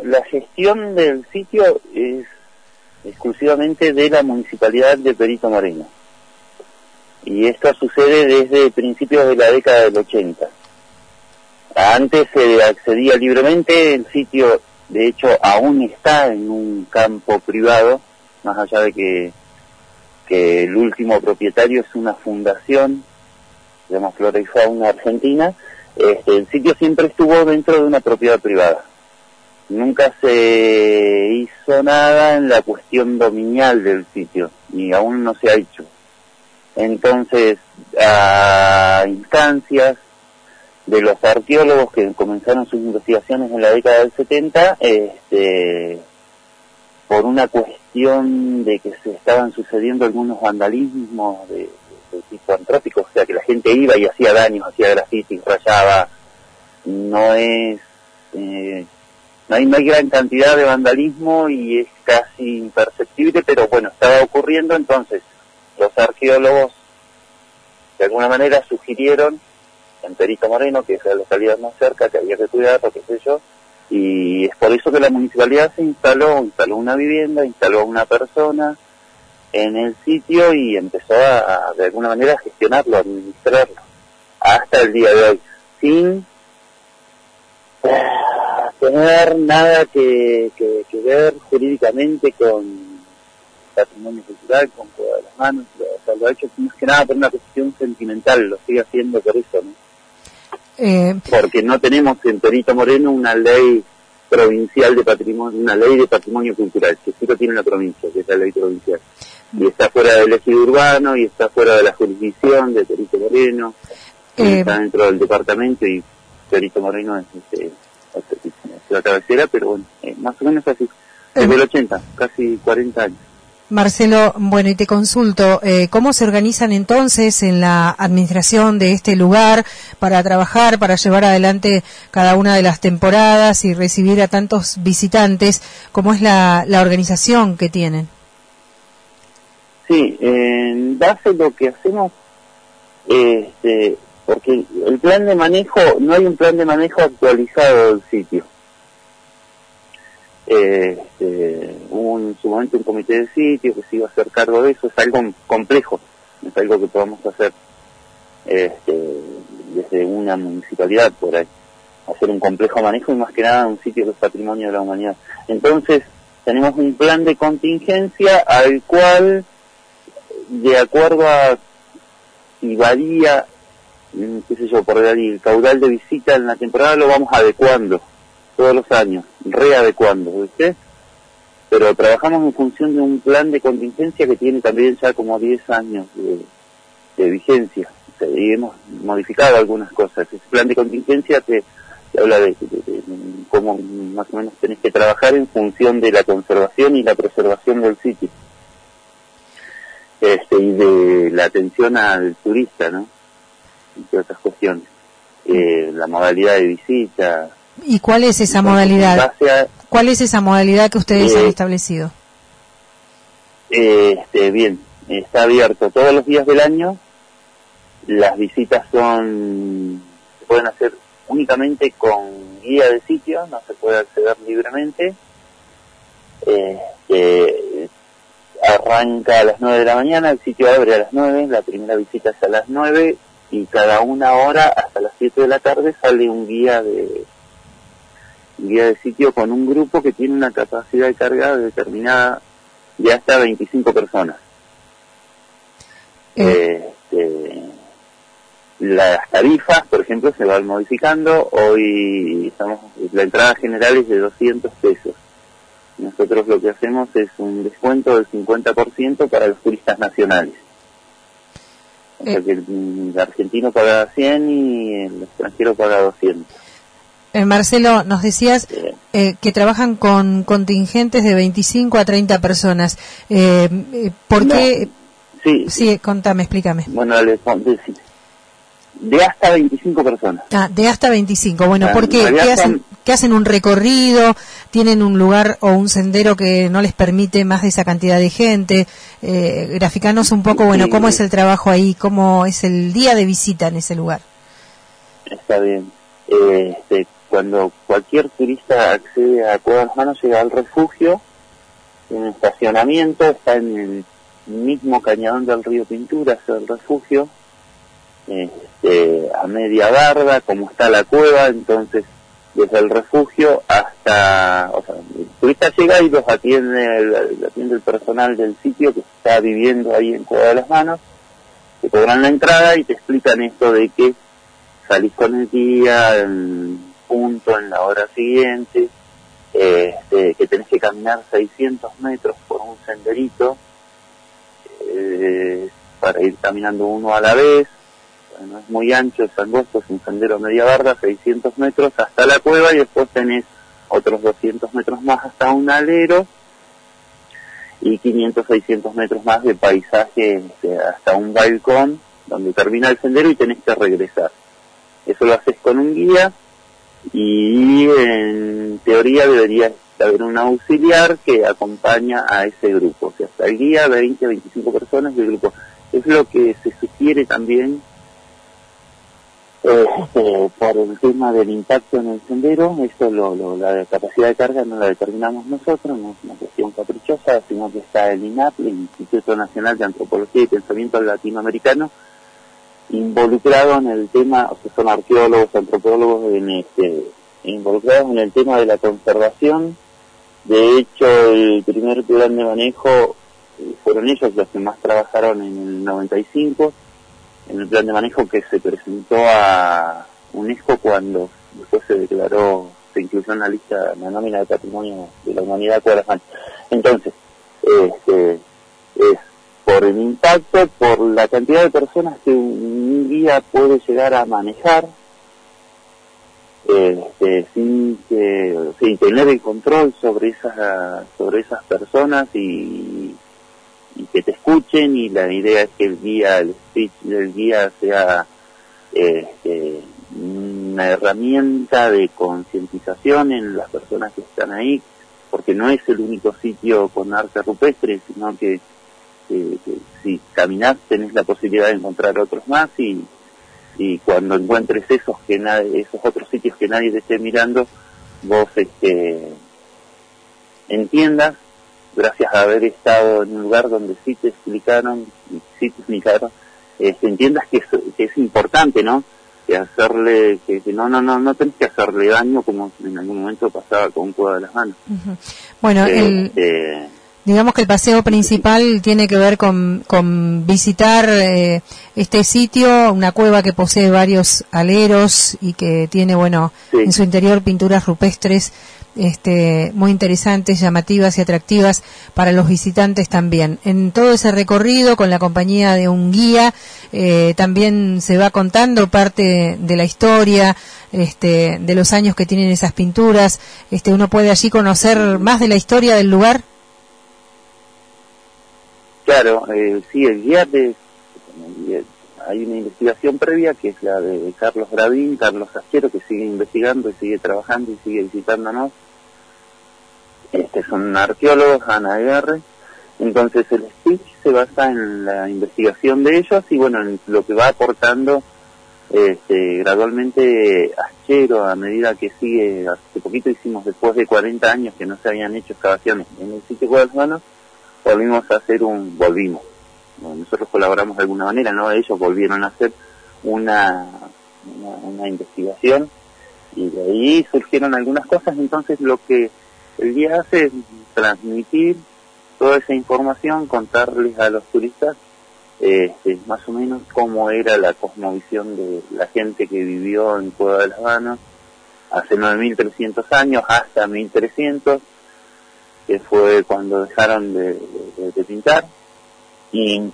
la gestión del sitio es exclusivamente de la Municipalidad de Perito Moreno. Y esto sucede desde principios de la década del 80. Antes se accedía libremente, el sitio de hecho aún está en un campo privado, más allá de que el último propietario es una fundación, se llama Flora y Fauna Argentina. El sitio siempre estuvo dentro de una propiedad privada. Nunca se hizo nada en la cuestión dominial del sitio, y aún no se ha hecho. Entonces, a instancias de los arqueólogos que comenzaron sus investigaciones en la década del 70, por una cuestión de que se estaban sucediendo algunos vandalismos de tipo antrópico, o sea que la gente iba y hacía daños, hacía grafitis, rayaba, no hay gran cantidad de vandalismo y es casi imperceptible, pero bueno, estaba ocurriendo. Entonces los arqueólogos de alguna manera sugirieron en Perito Moreno, que es la localidad más cerca, que había que cuidarlo, qué sé yo, y es por eso que la municipalidad se instaló una vivienda, instaló a una persona en el sitio y empezó de alguna manera a gestionarlo, a administrarlo, hasta el día de hoy, sin tener nada que ver jurídicamente con patrimonio cultural, con Cueva de las Manos. O sea, lo ha hecho más que nada por una cuestión sentimental, lo sigue haciendo por eso, ¿no? Porque no tenemos en Perito Moreno una ley provincial de patrimonio, una ley de patrimonio cultural, que sí lo tiene la provincia, que es la ley provincial, y está fuera del ejido urbano, y está fuera de la jurisdicción de Perito Moreno, está dentro del departamento, y Perito Moreno es la cabecera, pero bueno, más o menos así, desde el 80, casi 40 años. Marcelo, bueno, y te consulto, ¿cómo se organizan entonces en la administración de este lugar para trabajar, para llevar adelante cada una de las temporadas y recibir a tantos visitantes? ¿Cómo es la organización que tienen? Sí, en base a lo que hacemos, porque el plan de manejo, no hay un plan de manejo actualizado del sitio. Hubo en su momento un comité de sitio que se iba a hacer cargo de eso. Es algo complejo, es algo que podamos hacer desde una municipalidad por ahí, hacer un complejo manejo y más que nada un sitio que es patrimonio de la humanidad. Entonces tenemos un plan de contingencia al cual, de acuerdo a si varía, qué sé yo, por el caudal de visita en la temporada, lo vamos adecuando todos los años, readecuando, ¿viste? Pero trabajamos en función de un plan de contingencia que tiene también ya como 10 años de vigencia. O sea, y hemos modificado algunas cosas. Ese plan de contingencia te habla de cómo más o menos tenés que trabajar en función de la conservación y la preservación del sitio. Y de la atención al turista, ¿no? Y otras cuestiones. La modalidad de visita. ¿Y cuál es esa modalidad? ¿Cuál es esa modalidad que ustedes han establecido? Bien, está abierto todos los días del año. Las visitas se pueden hacer únicamente con guía de sitio, no se puede acceder libremente. Arranca a las 9 de la mañana, el sitio abre a las 9, la primera visita es a las 9 y cada una hora hasta las 7 de la tarde sale un guía de sitio con un grupo que tiene una capacidad de carga determinada de hasta 25 personas. Las tarifas, por ejemplo, se van modificando. Hoy la entrada general es de 200 pesos. Nosotros lo que hacemos es un descuento del 50% para los turistas nacionales. O sea que el argentino paga 100 y el extranjero paga 200. Marcelo, nos decías que trabajan con contingentes de 25 a 30 personas. ¿Por qué? Sí, contame, explícame. Bueno, de hasta 25 personas. De hasta 25. Bueno, ¿por qué? ¿Qué hacen un recorrido? ¿Tienen un lugar o un sendero que no les permite más de esa cantidad de gente? Graficanos un poco, bueno, ¿cómo es el trabajo ahí? ¿Cómo es el día de visita en ese lugar? Está bien. cuando cualquier turista accede a Cueva de las Manos, llega al refugio, en el estacionamiento, está en el mismo cañadón del río Pintura, es el refugio, a media barda, como está la cueva. Entonces desde el refugio hasta, o sea, el turista llega y los atiende el personal del sitio que está viviendo ahí en Cueva de las Manos, te cobran la entrada y te explican esto de que salís con el guía en punto, en la hora siguiente, que tenés que caminar 600 metros por un senderito, para ir caminando uno a la vez. No es muy ancho, es angosto, es un sendero media barda, 600 metros hasta la cueva, y después tenés otros 200 metros más hasta un alero, y 500, 600 metros más de paisaje hasta un balcón donde termina el sendero y tenés que regresar. Eso lo haces con un guía, y en teoría debería haber un auxiliar que acompaña a ese grupo. O sea, hasta el guía, 20, 25 personas del grupo. Es lo que se sugiere también por el tema del impacto en el sendero. Eso la capacidad de carga no la determinamos nosotros, no es una cuestión caprichosa, sino que está el INAP, el Instituto Nacional de Antropología y Pensamiento Latinoamericano, involucrado en el tema, o sea, son arqueólogos, antropólogos involucrados en el tema de la conservación. De hecho, el primer plan de manejo fueron ellos los que más trabajaron en el 95, en el plan de manejo que se presentó a UNESCO cuando después se incluyó en la lista, la nómina de patrimonio de la humanidad Cueva de las Manos. Entonces, es por el impacto, por la cantidad de personas que un guía puede llegar a manejar, sin tener el control sobre esas personas y que te escuchen. Y la idea es que el speech del guía sea una herramienta de concientización en las personas que están ahí, porque no es el único sitio con arte rupestre, sino que si caminás tenés la posibilidad de encontrar otros más, y cuando encuentres esos otros sitios que nadie te esté mirando, vos entiendas, gracias a haber estado en un lugar donde sí te explicaron, entiendas que es importante, ¿no? Que hacerle, que no tenés que hacerle daño como en algún momento pasaba con Cueva de las Manos. Uh-huh. Bueno, digamos que el paseo principal tiene que ver con visitar este sitio, una cueva que posee varios aleros y que tiene, sí, en su interior pinturas rupestres muy interesantes, llamativas y atractivas para los visitantes también. En todo ese recorrido, con la compañía de un guía, también se va contando parte de la historia, de los años que tienen esas pinturas. Uno puede allí conocer más de la historia del lugar. Claro, sí, el guía hay una investigación previa que es la de Carlos Asquero, que sigue investigando y sigue trabajando y sigue visitándonos. Son arqueólogos, Ana Aguirre. Entonces el speech se basa en la investigación de ellos y en lo que va aportando gradualmente Asquero a medida que sigue. Hace poquito hicimos, después de 40 años que no se habían hecho excavaciones en el sitio Cueva de las Manos, volvimos a hacer nosotros colaboramos de alguna manera, ¿no? Ellos volvieron a hacer una investigación, y de ahí surgieron algunas cosas. Entonces lo que el guía hace es transmitir toda esa información, contarles a los turistas más o menos cómo era la cosmovisión de la gente que vivió en Cueva de las Manos hace 9.300 años hasta 1.300, que fue cuando dejaron de pintar, y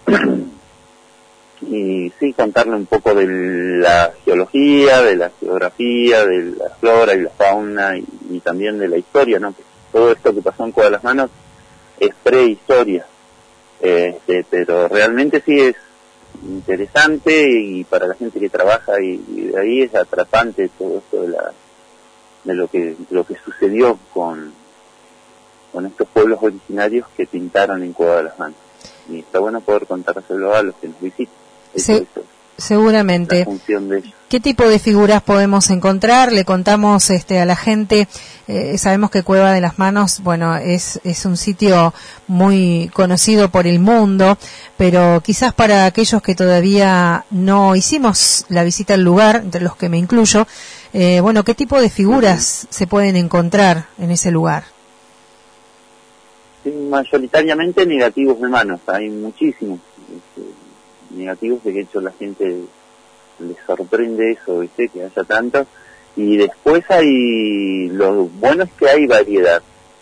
sí, contarle un poco de la geología, de la geografía, de la flora y la fauna, y también de la historia, ¿no? Todo esto que pasó en Cueva de las Manos es prehistoria, pero realmente sí es interesante, y para la gente que trabaja y de ahí es atrapante todo esto de lo que sucedió con estos pueblos originarios que pintaron en Cueva de las Manos. Y está bueno poder contárselo a los que nos visitan. Seguramente. la función de ellos. ¿Qué tipo de figuras podemos encontrar? Le contamos a la gente, sabemos que Cueva de las Manos, bueno, es un sitio muy conocido por el mundo, pero quizás para aquellos que todavía no hicimos la visita al lugar, entre los que me incluyo, bueno, ¿qué tipo de figuras se pueden encontrar en ese lugar? Sí, mayoritariamente negativos de manos, hay muchísimos negativos, de hecho la gente les sorprende eso, ¿viste? Que haya tantos. Y después lo bueno es que hay variedad.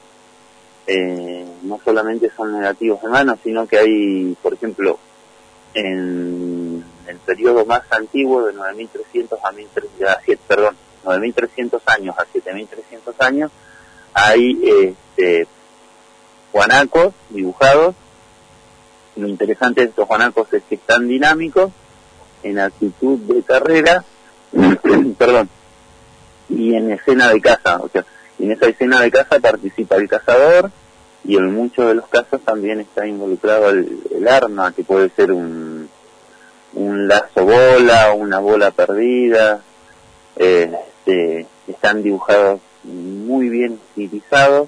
No solamente son negativos de manos, sino que hay, por ejemplo, en el periodo más antiguo de 9.300 a 9.300 años a 7.300 años, hay guanacos dibujados. Lo interesante de estos guanacos es que están dinámicos, en actitud de carrera, perdón, y en escena de caza. O sea, en esa escena de caza participa el cazador, y en muchos de los casos también está involucrado el arma, que puede ser un lazo bola, una bola perdida. Están dibujados muy bien estilizados.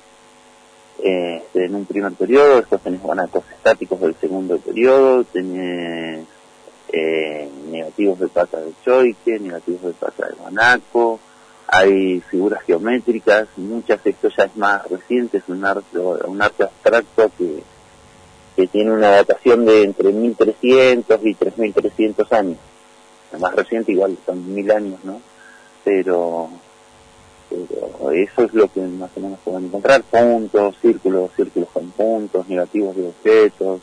En un primer periodo, después tenés guanacos estáticos del segundo periodo, tenés negativos de pata de choique, negativos de pata de guanaco, hay figuras geométricas, muchas. Esto ya es más reciente, es un arte abstracto que tiene una datación de entre 1.300 y 3.300 años. La más reciente igual son 1.000 años, ¿no? Pero eso es lo que más o menos pueden encontrar: puntos, círculos con puntos, negativos de objetos.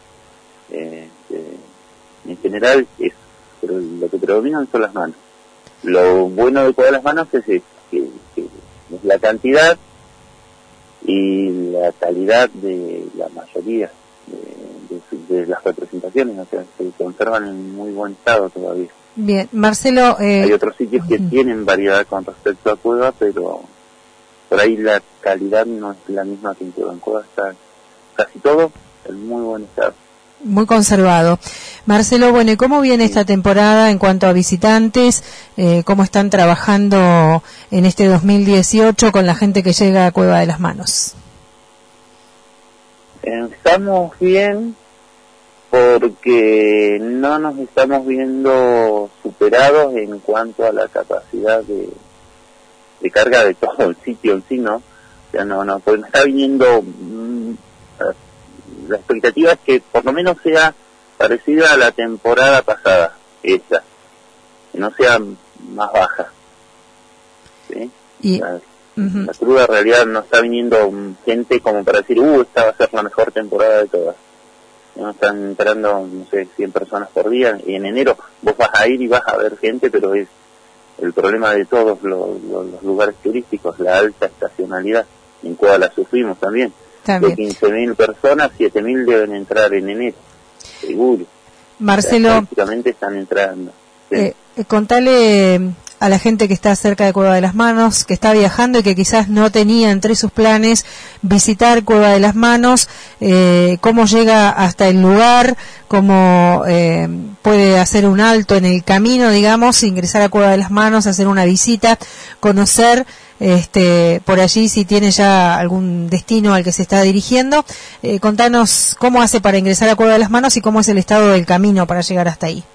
En general pero lo que predominan son las manos. Lo bueno de todas las manos es que es la cantidad y la calidad de la mayoría de las representaciones, o sea, se conservan en muy buen estado todavía. Bien, Marcelo... Hay otros sitios que tienen variedad con respecto a Cueva, pero por ahí la calidad no es la misma que en Cueva. En Cueva está casi todo en muy buen estado. Muy conservado. Marcelo, bueno, ¿y cómo viene esta temporada en cuanto a visitantes? ¿Cómo están trabajando en este 2018 con la gente que llega a Cueva de las Manos? Estamos bien, porque no nos estamos viendo superados en cuanto a la capacidad de carga de todo el sitio en sí, ¿no? O sea, no, pues me está viniendo... la expectativa es que por lo menos sea parecida a la temporada pasada, esa, que no sea más baja, ¿sí? Y... La cruda realidad no está viniendo gente como para decir, esta va a ser la mejor temporada de todas. No están entrando, no sé, 100 personas por día, y en enero vos vas a ir y vas a ver gente, pero es el problema de todos los lugares turísticos, la alta estacionalidad, en cual la sufrimos también. De 15.000 personas, 7.000 deben entrar en enero, seguro. Marcelo, prácticamente están entrando. ¿Sí? Contale a la gente que está cerca de Cueva de las Manos, que está viajando y que quizás no tenía entre sus planes visitar Cueva de las Manos, cómo llega hasta el lugar, cómo puede hacer un alto en el camino, digamos, ingresar a Cueva de las Manos, hacer una visita, conocer por allí si tiene ya algún destino al que se está dirigiendo. Contanos cómo hace para ingresar a Cueva de las Manos y cómo es el estado del camino para llegar hasta ahí.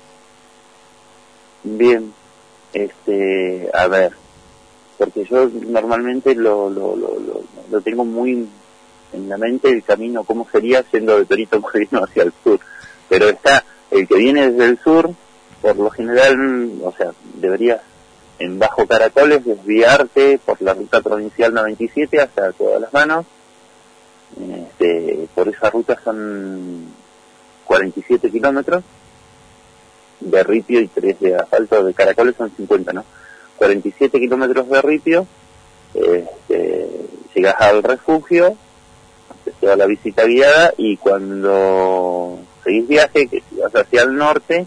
Bien, a ver, porque yo normalmente lo tengo muy en la mente el camino, cómo sería yendo de Perito Moreno hacia el sur, pero está el que viene desde el sur, por lo general, o sea, deberías en Bajo Caracoles desviarte por la ruta provincial 97 hasta Cueva de las Manos. Por esa ruta son 47 kilómetros de ripio y 3 de asfalto. De Caracoles son 50, ¿no? 47 kilómetros de ripio. Llegas al refugio, haces toda la visita guiada, y cuando seguís viaje, que si vas hacia el norte,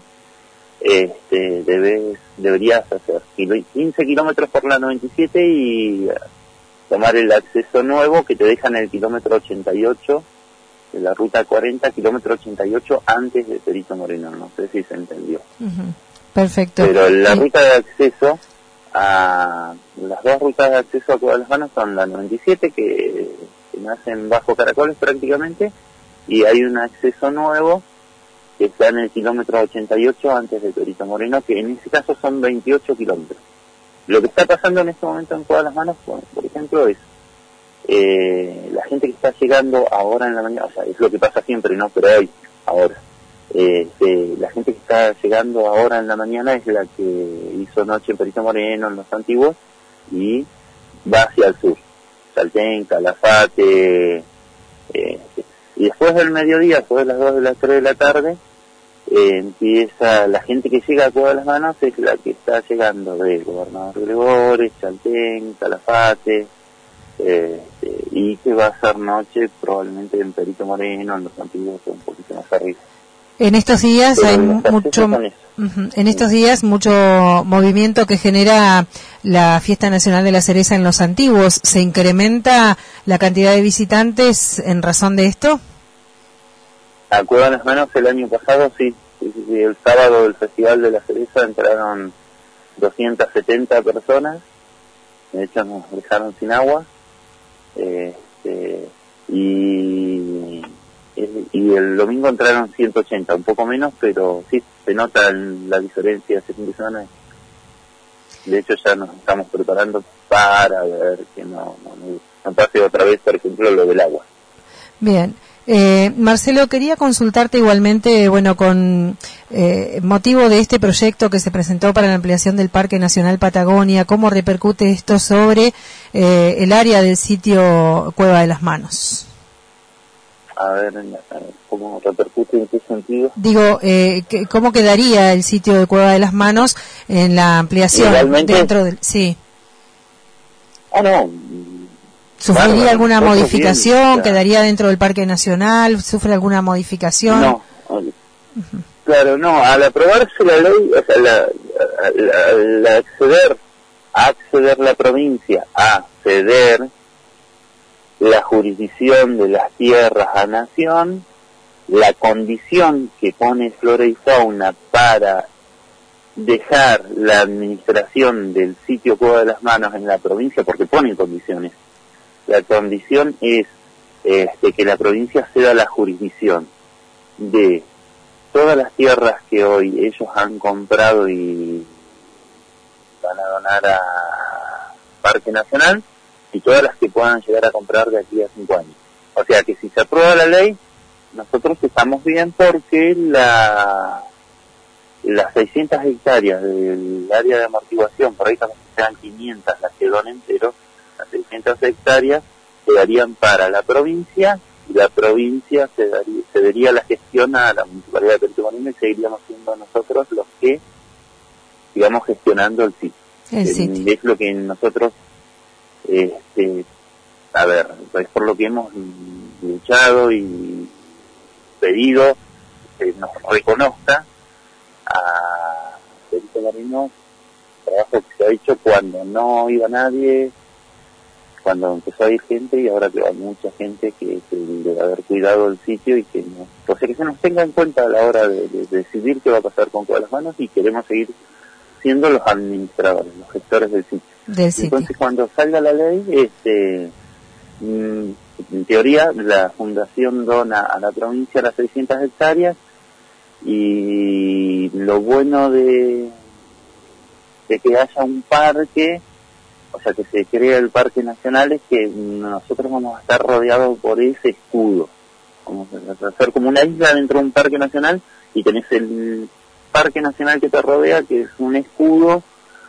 deberías hacer 15 kilómetros por la 97 y tomar el acceso nuevo que te deja en el kilómetro 88 la ruta 40, kilómetro 88 antes de Perito Moreno, no sé si se entendió. Perfecto. Pero la ruta de acceso las dos rutas de acceso a Cueva de las Manos son la 97, que nacen bajo Caracoles prácticamente, y hay un acceso nuevo que está en el kilómetro 88 antes de Perito Moreno, que en ese caso son 28 kilómetros. Lo que está pasando en este momento en Cueva de las Manos, por ejemplo, es la gente que está llegando ahora en la mañana, o sea, es lo que pasa siempre, ¿no? Pero hoy, ahora. La gente que está llegando ahora en la mañana es la que hizo noche en Perito Moreno, en los antiguos, y va hacia el sur, Chaltén, Calafate, y después del mediodía, después de las 2 de las 3 de la tarde, empieza la gente que llega a Cueva de las Manos, es la que está llegando de Gobernador Gregores, Chaltén, Calafate, y que va a hacer noche probablemente en Perito Moreno, en los antiguos, un poquito más arriba. En estos días hay mucho movimiento que genera la Fiesta Nacional de la Cereza en Los Antiguos. ¿Se incrementa la cantidad de visitantes en razón de esto? A Cueva de las Manos el año pasado sí, el sábado del Festival de la Cereza entraron 270 personas, de hecho nos dejaron sin agua, y el domingo entraron 180, un poco menos, pero sí, se nota la diferencia ese fin de semana. De hecho ya nos estamos preparando para ver que no pase otra vez, por ejemplo, lo del agua. Bien. Marcelo, quería consultarte igualmente, con motivo de este proyecto que se presentó para la ampliación del Parque Nacional Patagonia, ¿cómo repercute esto sobre el área del sitio Cueva de las Manos? A ver, ¿cómo repercute? ¿En qué sentido? Digo, ¿cómo quedaría el sitio de Cueva de las Manos en la ampliación? ¿Realmente? Dentro del... Sí. No. ¿Sufriría alguna modificación? Bien, ¿quedaría dentro del Parque Nacional? ¿Sufre alguna modificación? No. Claro, no. Al aprobarse la ley, o sea, al acceder la provincia a ceder la jurisdicción de las tierras a nación, la condición que pone Flora y Fauna para dejar la administración del sitio Cueva de las Manos en la provincia, porque pone condiciones. La condición es que la provincia ceda la jurisdicción de todas las tierras que hoy ellos han comprado y van a donar a Parque Nacional, y todas las que puedan llegar a comprar de aquí a 5 años. O sea que si se aprueba la ley, nosotros estamos bien, porque las 600 hectáreas del área de amortiguación, por ahí también sean 500 las que donen, pero las 600 hectáreas quedarían para la provincia, y la provincia cedería la gestión a la Municipalidad de Perito Moreno, y seguiríamos siendo nosotros los que sigamos gestionando el sitio. Es lo que nosotros es por lo que hemos luchado y pedido que nos reconozca a Perito Moreno el trabajo que se ha hecho cuando no iba nadie, cuando empezó a ir gente, y ahora que va mucha gente que debe haber cuidado el sitio, y que o sea, que se nos tenga en cuenta a la hora de decidir qué va a pasar con Cueva de las Manos, y queremos seguir siendo los administradores, los gestores del sitio. Entonces, cuando salga la ley, en teoría, la fundación dona a la provincia las 600 hectáreas, y lo bueno de que haya un parque, o sea, que se crea el Parque Nacional, es que nosotros vamos a estar rodeados por ese escudo. Vamos a hacer como una isla dentro de un Parque Nacional, y tenés el Parque Nacional que te rodea, que es un escudo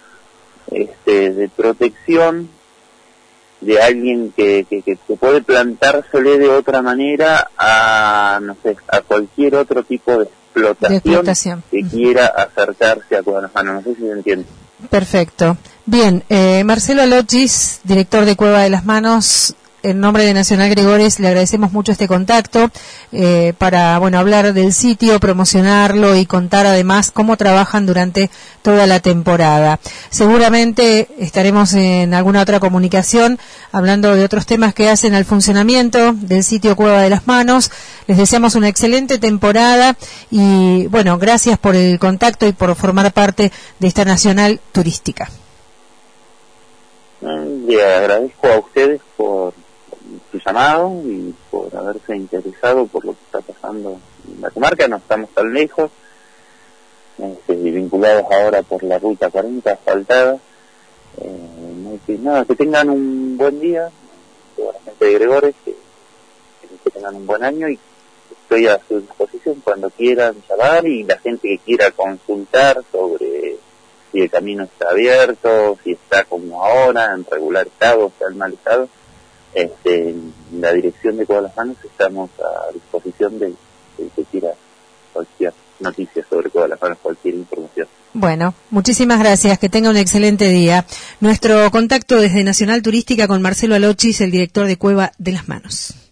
de protección de alguien que puede plantársele de otra manera a cualquier otro tipo de explotación que quiera acercarse a Cueva de las Manos. No sé si se entiende. Perfecto. Bien, Marcelo Alochis, director de Cueva de las Manos, en nombre de Nacional Gregores le agradecemos mucho este contacto para hablar del sitio, promocionarlo y contar además cómo trabajan durante toda la temporada. Seguramente estaremos en alguna otra comunicación hablando de otros temas que hacen al funcionamiento del sitio Cueva de las Manos. Les deseamos una excelente temporada y gracias por el contacto y por formar parte de esta Nacional Turística. Le agradezco a ustedes por su llamado y por haberse interesado por lo que está pasando en la comarca. No estamos tan lejos, vinculados ahora por la ruta 40 asfaltada. Que tengan un buen día, toda la gente de Gregores, que tengan un buen año, y estoy a su disposición cuando quieran llamar, y la gente que quiera consultar sobre si el camino está abierto, si está como ahora, en regular estado, está en mal estado. En la dirección de Cueva de las Manos estamos a disposición de que quiera cualquier noticia sobre Cueva de las Manos, cualquier información. Bueno, muchísimas gracias, que tenga un excelente día. Nuestro contacto desde Nacional Turística con Marcelo Alochis, el director de Cueva de las Manos.